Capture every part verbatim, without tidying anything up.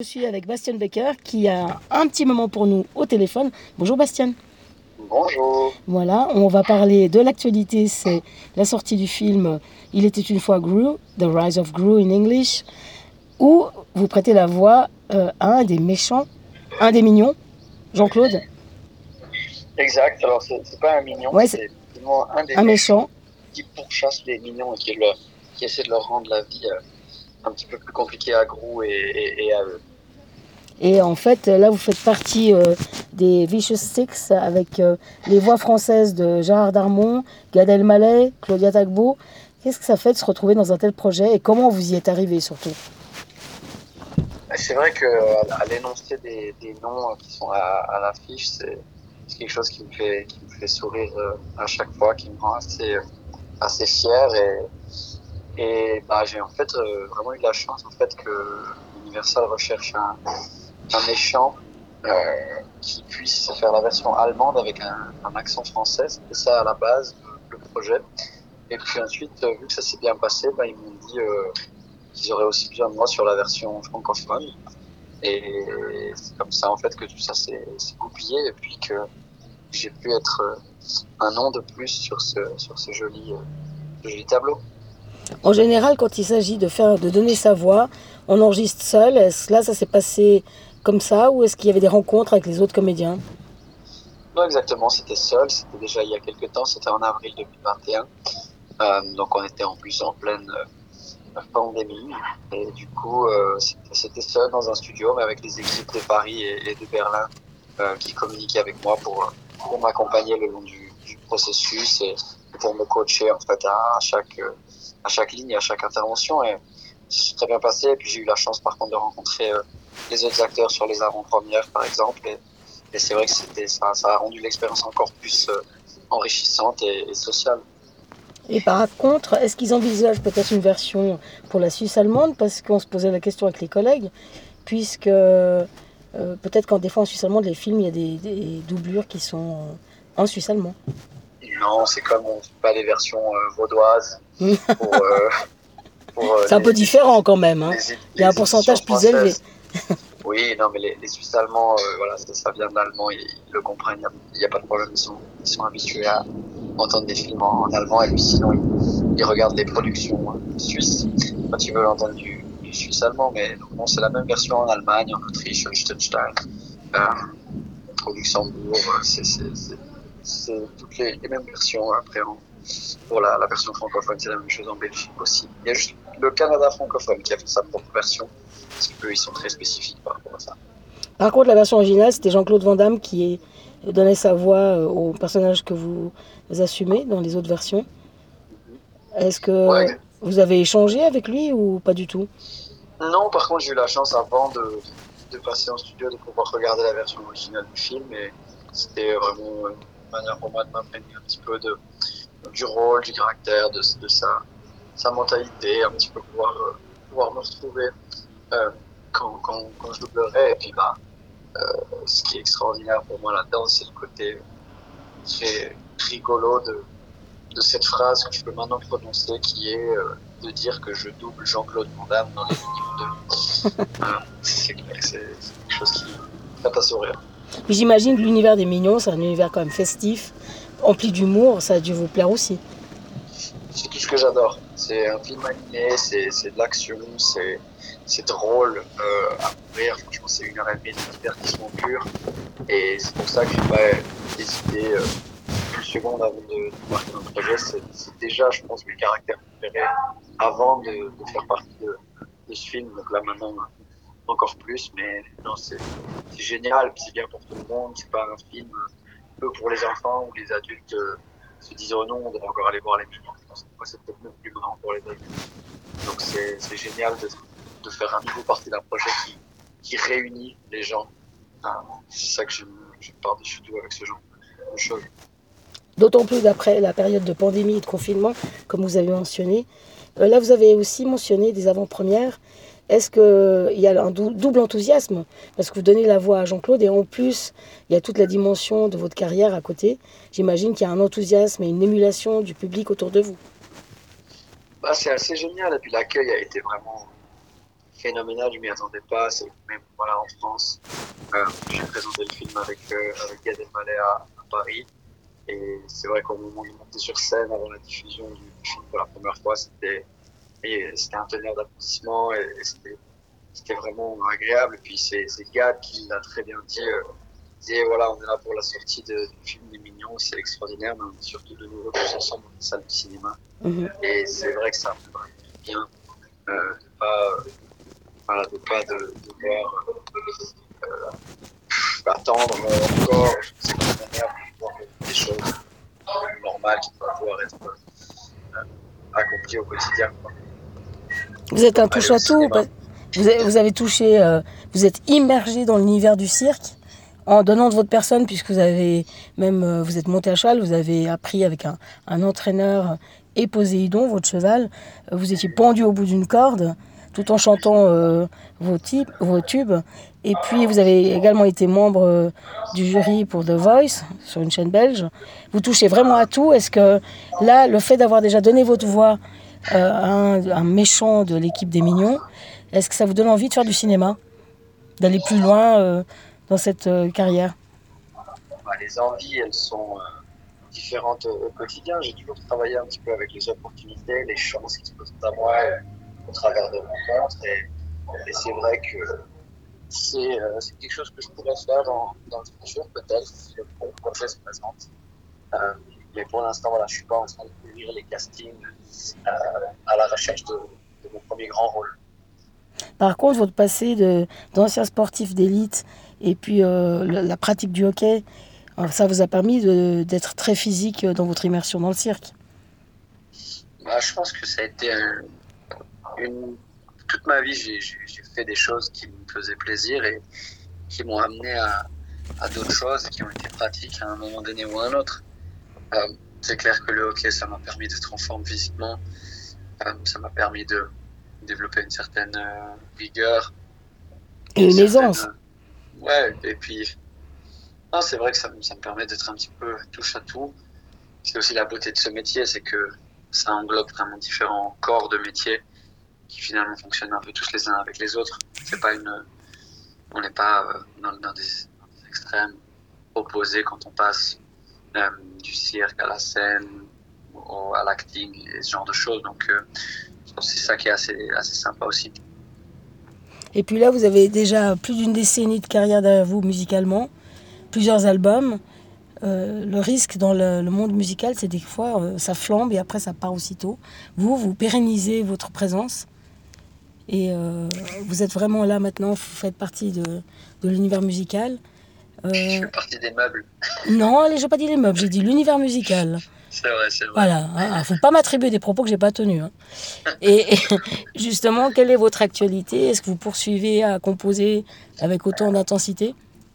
Je suis avec Bastien Becker qui a un petit moment pour nous au téléphone. Bonjour Bastien. Bonjour. Voilà, on va parler de l'actualité, c'est la sortie du film Il était une fois Gru, The Rise of Gru in English, où vous prêtez la voix euh, à un des méchants, un des mignons, Jean-Claude. Exact, alors c'est, c'est pas un mignon, Ouais, c'est c'est vraiment un des un méchant. qui pourchasse les mignons et qui, le, qui essaie de leur rendre la vie euh, un petit peu plus compliquée à Gru et, et, et à eux. Et en fait, là, vous faites partie euh, des Vicious Six avec euh, les voix françaises de Gérard Darmon, Gad Elmaleh, Claudia Tagbo. Qu'est-ce que ça fait de se retrouver dans un tel projet et comment vous y êtes arrivé surtout? C'est vrai qu'à l'énoncé des, des noms qui sont à, à l'affiche, c'est, c'est quelque chose qui me fait, qui me fait sourire euh, à chaque fois, qui me rend assez, euh, assez fier. Et, et bah, j'ai en fait euh, vraiment eu de la chance en fait, que Universal recherche un, un méchant euh, qui puisse faire la version allemande avec un, un accent français. C'était ça à la base, le, le projet. Et puis ensuite, euh, vu que ça s'est bien passé, bah, ils m'ont dit euh, qu'ils auraient aussi besoin de moi sur la version francophone. Et c'est comme ça en fait que tout ça s'est, s'est goupillé et puis que j'ai pu être euh, un nom de plus sur ce, sur ce joli, euh, ce joli tableau. En général, quand il s'agit de faire, de donner sa voix, on enregistre seul. Est-ce là, ça s'est passé comme ça ou est-ce qu'il y avait des rencontres avec les autres comédiens? Non, exactement, c'était seul, c'était déjà il y a quelques temps, c'était en avril deux mille vingt et un. Euh, donc on était en plus en pleine euh, pandémie et du coup euh, c'était, c'était seul dans un studio mais avec les équipes de Paris et, et de Berlin euh, qui communiquaient avec moi pour, pour m'accompagner le long du, du processus et pour me coacher en fait à, à chaque euh, à chaque ligne, à chaque intervention et c'est très bien passé et puis j'ai eu la chance par contre de rencontrer euh, les autres acteurs sur les avant-premières par exemple et, et c'est vrai que c'était ça, ça a rendu l'expérience encore plus euh, enrichissante et, et sociale. Et par contre, est-ce qu'ils envisagent peut-être une version pour la Suisse allemande? Parce qu'on se posait la question avec les collègues, puisque euh, peut-être qu'en des fois en Suisse allemande, les films, il y a des, des doublures qui sont en suisse allemand. Non, c'est comme on fait pas les versions euh, vaudoises pour, euh, pour euh, C'est un peu les, les, différent quand même, hein. les, Il y a un les éditions pourcentage plus élevé. françaises. Oui, non, mais les, les Suisses allemands, euh, voilà, ça, ça vient d'allemand, ils, ils le comprennent, il n'y a, a, pas de problème, ils sont, ils sont habitués à entendre des films en, en allemand et puis sinon ils, ils regardent les productions euh, suisses quand ils veulent entendre du, du suisse allemand, mais non, c'est la même version en Allemagne, en Autriche, au Liechtenstein, euh, au Luxembourg, c'est, c'est, c'est, c'est toutes les, les mêmes versions après en, pour la, la version francophone, c'est la même chose en Belgique aussi. Il y a juste le Canada francophone qui a fait sa propre version, parce qu'eux, ils sont très spécifiques par rapport à ça. Par contre, la version originale, c'était Jean-Claude Van Damme qui donnait sa voix au personnage que vous assumez dans les autres versions. Est-ce Ouais, que vous avez échangé avec lui ou pas du tout? non, par contre, j'ai eu la chance avant de, de passer en studio de pouvoir regarder la version originale du film et c'était vraiment une manière pour moi de m'imprégner un petit peu de, du rôle, du caractère, de, de sa, sa mentalité, un petit peu pouvoir, euh, pouvoir me retrouver euh, quand, quand, quand je doublerai. Et puis, bah, euh, ce qui est extraordinaire pour moi là-dedans, c'est le côté très rigolo de, de cette phrase que je peux maintenant prononcer qui est euh, de dire que je double Jean-Claude Van Damme dans les Minions deux. Euh, c'est clair que c'est, c'est quelque chose qui fait à sourire. Puis j'imagine que l'univers des Mignons, c'est un univers quand même festif, empli d'humour, ça a dû vous plaire aussi. C'est tout ce que j'adore. C'est un film animé, c'est, c'est de l'action, c'est, c'est drôle euh, à mourir. Franchement, c'est une heure et demie de divertissement pur. Et c'est pour ça que j'ai pas hésité euh, une seconde avant de, de marquer un projet. C'est, c'est déjà, je pense, mes caractères préférés avant de, de faire partie de, de ce film. Donc là, maintenant, encore plus. Mais non, c'est, c'est génial. C'est bien pour tout le monde. C'est pas un film peu pour les enfants ou les adultes euh, se disent oh non, on doit encore aller voir les films. Je pense que moi, c'est peut-être même plus marrant pour les adultes. Donc c'est, c'est génial de, de faire un nouveau partie d'un projet qui, qui réunit les gens. Enfin, c'est ça que j'aime, j'aime par-dessus tout avec ce genre de choses. D'autant plus d'après la période de pandémie et de confinement, comme vous avez mentionné. Euh, là, vous avez aussi mentionné des avant-premières. Est-ce qu'il y a un dou- double enthousiasme? Parce que vous donnez la voix à Jean-Claude et en plus, il y a toute la dimension de votre carrière à côté. J'imagine qu'il y a un enthousiasme et une émulation du public autour de vous. Bah, c'est assez génial et puis l'accueil a été vraiment phénoménal, je m'y attendais pas. C'est même voilà, en France. Euh, j'ai présenté le film avec, euh, avec Gad Elmaleh à, à Paris. Et c'est vrai qu'au moment de monter sur scène, avant la diffusion du, du film pour la première fois, c'était, et c'était un tonnerre d'applaudissements et, et c'était, c'était vraiment agréable. Et puis c'est, c'est Gad qui l'a très bien dit. Euh, il disait voilà, on est là pour la sortie de, du film Les Mignons, c'est extraordinaire, mais on est surtout de nouveau tous ensemble dans une salle de cinéma. Mhm. Et c'est vrai que ça me fait vraiment bien euh, de pas, euh, voilà, de pas de, de voir euh, euh, attendre euh, encore une seconde manière pour voir des choses euh, normales qui doivent pouvoir être euh, accomplies au quotidien. Quoi. Vous êtes un Comme aller au touche-à-tout. cinéma. Vous avez, vous avez touché, euh, vous êtes immergé dans l'univers du cirque en donnant de votre personne, puisque vous avez même, euh, vous êtes monté à cheval, vous avez appris avec un, un entraîneur et Poséidon, votre cheval. Euh, Vous étiez pendu au bout d'une corde, tout en chantant euh, vos, types, vos tubes. Et puis vous avez également été membre euh, du jury pour The Voice sur une chaîne belge. Vous touchez vraiment à tout. Est-ce que là, le fait d'avoir déjà donné votre voix euh, à un, un méchant de l'équipe des Mignons, est-ce que ça vous donne envie de faire du cinéma, d'aller plus loin euh, dans cette euh, carrière? Bah, les envies, elles sont euh, différentes au, au quotidien. J'ai toujours travaillé un petit peu avec les opportunités, les chances qui se présentent à moi euh, au travers de rencontres. Et, et c'est vrai que c'est, euh, c'est quelque chose que je pourrais faire dans, dans le futur, peut-être, si le bon projet se présente. Euh, mais pour l'instant, voilà, je suis pas en train de courir les castings euh, à la recherche de, de mon premier grand rôle. Par contre, votre passé de, d'ancien sportif d'élite et puis euh, la, la pratique du hockey, alors ça vous a permis de, d'être très physique dans votre immersion dans le cirque. Bah, je pense que ça a été un, une... Toute ma vie, j'ai, j'ai, j'ai fait des choses qui me faisaient plaisir et qui m'ont amené à, à d'autres choses qui ont été pratiques à un moment donné ou à un autre. Euh, c'est clair que le hockey, ça m'a permis d'être en forme physiquement. Euh, ça m'a permis de développer une certaine euh, rigueur. Et une certaine, aisance. euh, ouais, et puis, non, c'est vrai que ça, me- ça me permet d'être un petit peu touche à tout. C'est aussi la beauté de ce métier, c'est que ça englobe vraiment différents corps de métier qui finalement fonctionnent un peu tous les uns avec les autres. C'est pas une, on n'est pas euh, dans, dans des, dans des extrêmes opposés quand on passe euh, du cirque à la scène, au, à l'acting et ce genre de choses. Donc, euh, je pense que c'est ça qui est assez, assez sympa aussi. Et puis là, vous avez déjà plus d'une décennie de carrière derrière vous musicalement, plusieurs albums. Euh, le risque dans le, le monde musical, c'est des fois, euh, ça flambe et après ça part aussitôt. Vous, vous pérennisez votre présence et euh, vous êtes vraiment là maintenant, vous faites partie de, de l'univers musical. Je Euh, fais partie des meubles. non, allez, je n'ai pas dit les meubles, j'ai dit l'univers musical. C'est vrai, c'est vrai. Voilà, il ne faut pas m'attribuer des propos que je n'ai pas tenus. Hein. Et, et justement, quelle est votre actualité? Est-ce que vous poursuivez à composer avec autant d'intensité?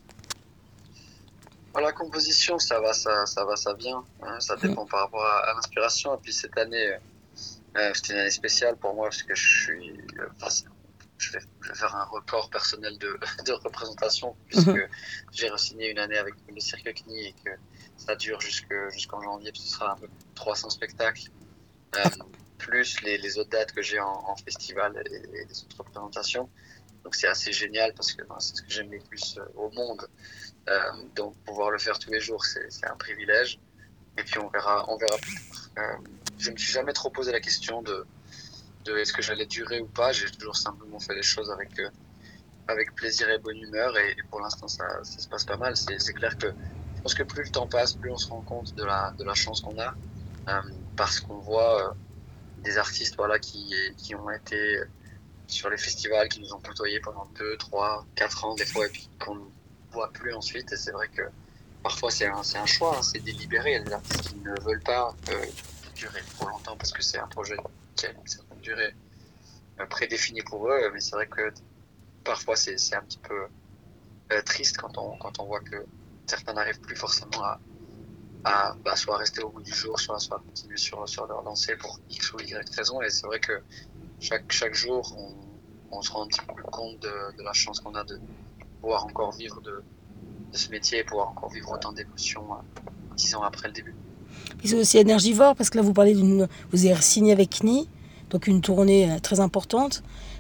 La composition, ça va, ça, ça va, ça vient. Hein, ça dépend par rapport à, à l'inspiration. Et puis cette année, euh, c'était une année spéciale pour moi parce que je suis, euh, enfin, je vais, je vais faire un record personnel de, de représentation puisque Mhm. j'ai re-signé une année avec le Cirque C N I et que ça dure jusque, jusqu'en janvier. Puis ce sera un peu plus de trois cents spectacles, euh, plus les, les autres dates que j'ai en, en festival et, et les autres représentations. Donc c'est assez génial parce que ben, c'est ce que j'aime le plus euh, au monde. Euh, donc pouvoir le faire tous les jours, c'est, c'est un privilège. Et puis on verra, on verra plus tard. Euh, je me suis jamais trop posé la question de, de est-ce que j'allais durer ou pas. J'ai toujours simplement fait les choses avec, euh, avec plaisir et bonne humeur. Et, et pour l'instant, ça, ça se passe pas mal. C'est, c'est clair que je pense que plus le temps passe, plus on se rend compte de la, de la chance qu'on a. Euh, parce qu'on voit euh, des artistes voilà, qui, qui ont été sur les festivals, qui nous ont côtoyés pendant deux, trois, quatre ans des fois, et puis qu'on ne voit plus ensuite. Et c'est vrai que parfois c'est un, c'est un choix, hein, c'est délibéré. Il y a des artistes qui ne veulent pas euh, durer trop longtemps parce que c'est un projet qui a une certaine durée euh, prédéfinie pour eux. Mais c'est vrai que parfois c'est, c'est un petit peu euh, triste quand on, quand on voit que certains n'arrivent plus forcément à, à bah, soit rester au bout du jour, soit, soit continuer sur, sur leur lancée pour X ou Y raison. Et c'est vrai que chaque, chaque jour, on, on se rend un petit peu plus compte de, de la chance qu'on a de pouvoir encore vivre de, de ce métier et pouvoir encore vivre autant d'émotions euh, dix ans après le début. Puis c'est aussi énergivore parce que là vous parlez d'une, vous avez signé avec C N I, donc une tournée euh, très importante.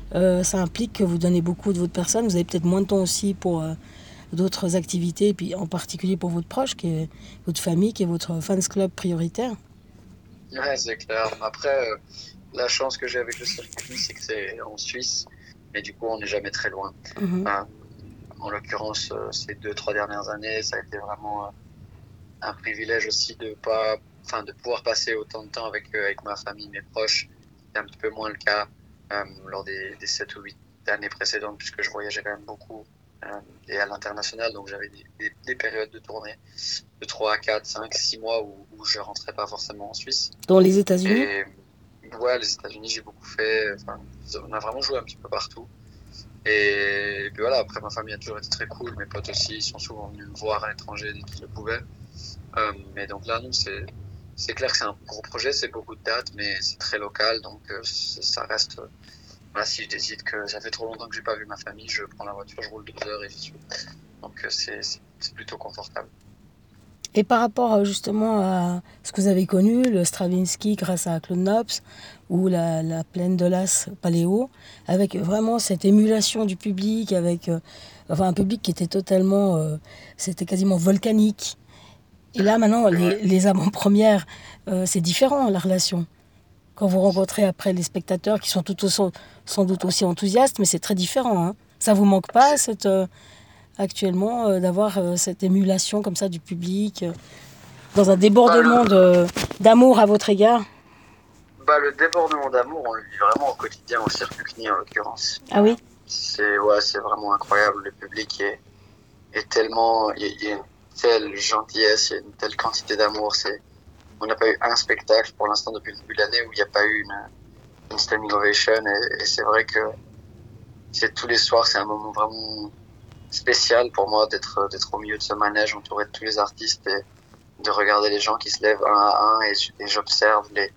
euh, ça implique que vous donnez beaucoup de votre personne. Vous avez peut-être moins de temps aussi pour euh, d'autres activités, et puis en particulier pour votre proche, qui est votre famille, qui est votre fans club prioritaire. Ouais, c'est clair. Après, euh, la chance que j'ai avec le circuit, c'est que c'est en Suisse, mais du coup, on n'est jamais très loin. Mhm. Enfin, en l'occurrence, euh, ces deux, trois dernières années, ça a été vraiment euh, un privilège aussi de pas, enfin, de pouvoir passer autant de temps avec, euh, avec ma famille, mes proches. C'était un petit peu moins le cas euh, lors des, des sept ou huit années précédentes, puisque je voyageais quand même beaucoup euh, et à l'international, donc j'avais des, des, des périodes de tournée de trois, quatre, cinq, six mois où, où je rentrais pas forcément en Suisse. Dans les États-Unis. Et ouais, les États-Unis, j'ai beaucoup fait. Enfin, on a vraiment joué un petit peu partout. Et, et puis voilà, après, ma famille a toujours été très cool. Mes potes aussi, ils sont souvent venus me voir à l'étranger dès qu'ils le pouvaient. Euh, mais donc là, nous, c'est, c'est clair que c'est un gros projet, c'est beaucoup de dates, mais c'est très local. Donc euh, ça reste. Euh, voilà, si je décide que ça fait trop longtemps que j'ai pas vu ma famille, je prends la voiture, je roule deux heures et j'y suis. Donc euh, c'est, c'est, c'est plutôt confortable. Et par rapport justement à ce que vous avez connu, le Stravinsky grâce à Claude Nobs, ou la, la plaine de l'As Paléo, avec vraiment cette émulation du public, avec euh, enfin, un public qui était totalement, euh, c'était quasiment volcanique. Et là maintenant, les, Ouais. les avant-premières, euh, c'est différent la relation. Quand vous rencontrez après les spectateurs qui sont tout aussi, sans doute aussi enthousiastes, mais c'est très différent. Hein. Ça vous manque pas C'est, cette, euh, actuellement euh, d'avoir euh, cette émulation comme ça du public, euh, dans un bah, débordement le, de, d'amour à votre égard? Bah, le débordement d'amour, on le vit vraiment au quotidien au Cirque C N I en l'occurrence. Ah oui. C'est ouais, c'est vraiment incroyable. Le public est, est tellement, il y, a, il y a une telle gentillesse, il y a une telle quantité d'amour. C'est, on n'a pas eu un spectacle pour l'instant depuis le début de l'année où il n'y a pas eu une, une standing ovation. Et, et c'est vrai que c'est tous les soirs, c'est un moment vraiment spécial pour moi d'être d'être au milieu de ce manège entouré de tous les artistes et de regarder les gens qui se lèvent un à un et, et j'observe les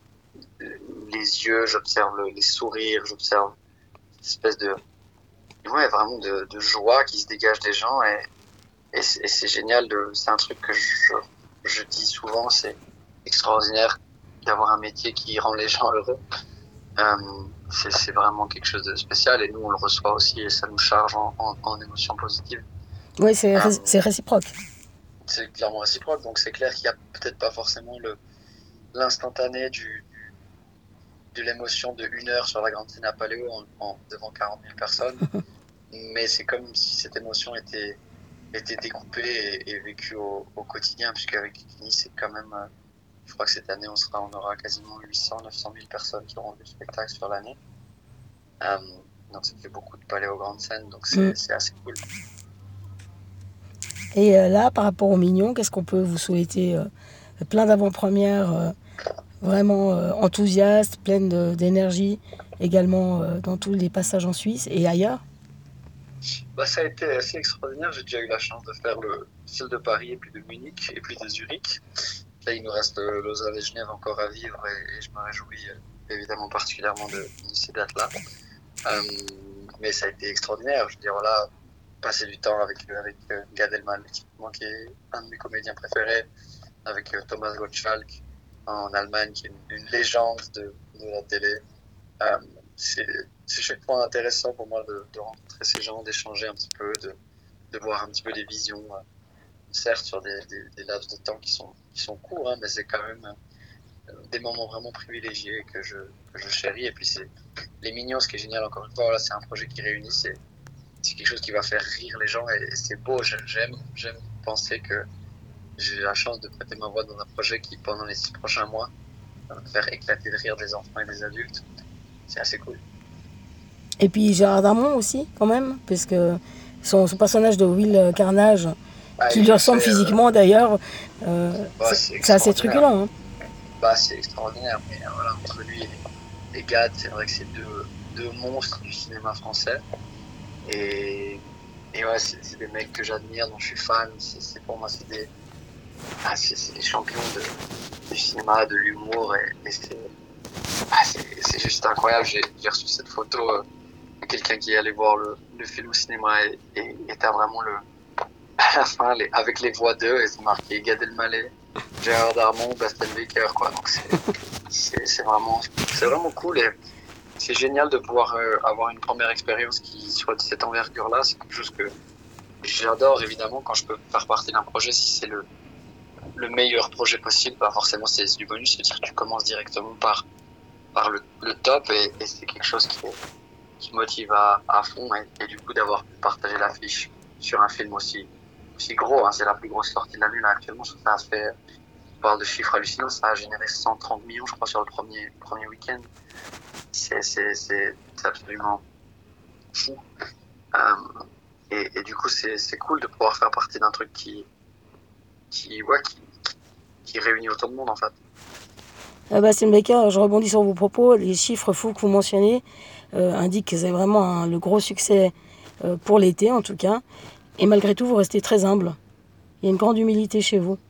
les yeux, j'observe le, les sourires, j'observe cette espèce de, ouais, vraiment de, de joie qui se dégage des gens et, et c'est, et c'est génial de, c'est un truc que je, je dis souvent, c'est extraordinaire d'avoir un métier qui rend les gens heureux. Euh, c'est, c'est vraiment quelque chose de spécial et nous on le reçoit aussi et ça nous charge en, en, en émotions positives. Oui, c'est, Euh, ré- c'est réciproque. c'est clairement réciproque, donc c'est clair qu'il y a peut-être pas forcément le, l'instantané du, de l'émotion de une heure sur la grande scène à Paléo en, en, devant quarante mille personnes. Mais c'est comme si cette émotion était, était découpée et, et vécue au, au quotidien, puisqu'avec Kini, c'est quand même, euh, je crois que cette année, on, sera, on aura quasiment huit cents, neuf cent mille personnes qui auront vu le spectacle sur l'année. Euh, donc ça fait beaucoup de Paléo grande scène, donc c'est, Mm. c'est assez cool. Et euh, là, par rapport aux Mignons, qu'est-ce qu'on peut vous souhaiter? euh, Plein d'avant-premières, euh, vraiment euh, enthousiastes, pleines de- d'énergie, également euh, dans tous les passages en Suisse et ailleurs. Bah, ça a été assez extraordinaire. J'ai déjà eu la chance de faire le style de Paris et puis de Munich et puis de Zurich. Là, il nous reste euh, Lausanne et Genève encore à vivre et, et je me réjouis euh, évidemment particulièrement de, de ces dates-là. Euh, mais ça a été extraordinaire. Je veux dire, voilà, passer du temps avec, avec euh, Gad Elmaleh, qui est un de mes comédiens préférés, avec euh, Thomas Gottschalk en Allemagne, qui est une, une légende de, de la télé. Euh, c'est, c'est chaque fois intéressant pour moi de, de rencontrer ces gens, d'échanger un petit peu, de, de voir un petit peu des visions, euh, certes sur des, des, des laps de temps qui sont, qui sont courts, hein, mais c'est quand même euh, des moments vraiment privilégiés que je, que je chéris. Et puis c'est les Mignons, ce qui est génial encore une fois, voilà, c'est un projet qui réunit, c'est, c'est quelque chose qui va faire rire les gens et, et c'est beau. J'aime, j'aime penser que j'ai la chance de prêter ma voix dans un projet qui, pendant les six prochains mois, va faire éclater le rire des enfants et des adultes. C'est assez cool. Et puis Gérard Darmon aussi, quand même, puisque son, son personnage de Will Carnage, Ah, qui il lui le ressemble fait, euh, physiquement d'ailleurs, euh, bah, c'est, c'est c'est assez extraordinaire. truculent. Hein. Bah, c'est extraordinaire, mais euh, voilà, entre lui et, et Gad, c'est vrai que c'est deux, deux monstres du cinéma français. Et, et ouais, c'est, c'est des mecs que j'admire, dont je suis fan. C'est, c'est pour moi, c'est des, ah, c'est, c'est des champions de, du cinéma, de l'humour. Et, et c'est, ah, c'est, c'est juste incroyable. J'ai, j'ai reçu cette photo euh, de quelqu'un qui est allé voir le, le film au cinéma et, et, et t'as vraiment le, à la fin, les, avec les voix d'eux, et c'est marqué Gad Elmaleh, Gérard Darmon, Bastian Becker, quoi. Donc c'est, c'est, c'est vraiment, c'est vraiment cool. Et c'est génial de pouvoir euh, avoir une première expérience qui soit de cette envergure-là. C'est quelque chose que j'adore évidemment quand je peux faire partie d'un projet. Si c'est le, le meilleur projet possible, bah forcément c'est du bonus. C'est-à-dire que tu commences directement par, par le, le top et, et c'est quelque chose qui, est, qui motive à, à fond. Et, et du coup, d'avoir partagé l'affiche sur un film aussi, aussi gros, hein, c'est la plus grosse sortie de l'année là actuellement. Ça a fait, on parle de chiffres hallucinants, ça a généré cent trente millions, je crois, sur le premier, premier week-end. C'est, c'est, c'est, c'est absolument fou. Euh, et, et du coup, c'est, c'est cool de pouvoir faire partie d'un truc qui, qui, ouais, qui, qui réunit autant de monde en fait. Euh, Bastien Becker, je rebondis sur vos propos. Les chiffres fous que vous mentionnez euh, indiquent que c'est vraiment un, le gros succès euh, pour l'été en tout cas. Et malgré tout, vous restez très humble. Il y a une grande humilité chez vous.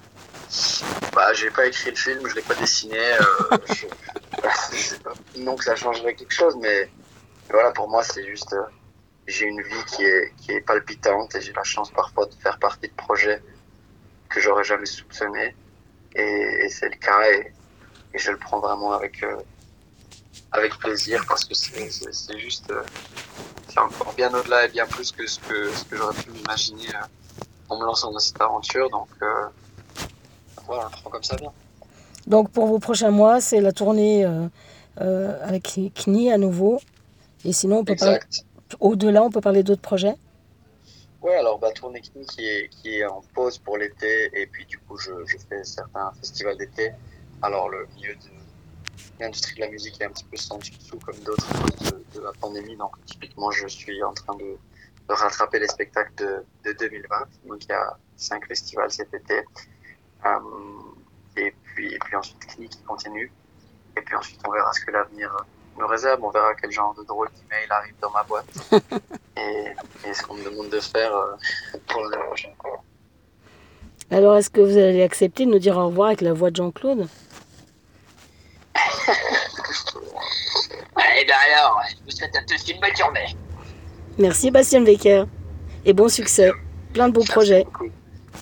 Bah, j'ai pas écrit le film, je l'ai pas dessiné. Euh, je, non que ça changerait quelque chose, mais voilà, pour moi, c'est juste, euh, j'ai une vie qui est, qui est palpitante et j'ai la chance parfois de faire partie de projets que j'aurais jamais soupçonné. Et, et c'est le cas et, et je le prends vraiment avec, euh, avec plaisir parce que c'est, c'est, c'est juste, euh, c'est encore bien au-delà et bien plus que ce que, ce que j'aurais pu m'imaginer euh, en me lançant dans cette aventure. Donc, euh, voilà, on le prend comme ça bien. Donc pour vos prochains mois, c'est la tournée euh, euh, avec K N I à nouveau. Et sinon, on peut parler, Exact. au-delà, on peut parler d'autres projets. Ouais, alors bah, Tournée K N I qui est, qui est en pause pour l'été et puis du coup je, je fais certains festivals d'été. Alors le milieu de l'industrie de la musique est un petit peu sans dessous comme d'autres à cause de, de la pandémie. Donc typiquement je suis en train de, de rattraper les spectacles de, de deux mille vingt. Donc il y a cinq festivals cet été. Euh, et puis et puis ensuite K N I qui continue. Et puis ensuite on verra ce que l'avenir me réserve. On verra quel genre de drôle d'email arrive dans ma boîte. Et, et ce qu'on me demande de faire euh, pour l'année prochaine. Alors, est-ce que vous allez accepter de nous dire au revoir avec la voix de Jean-Claude? Eh bien alors, je vous souhaite à tous une bonne journée. Merci Bastien Becker et bon succès. Plein de beaux Merci projets. beaucoup.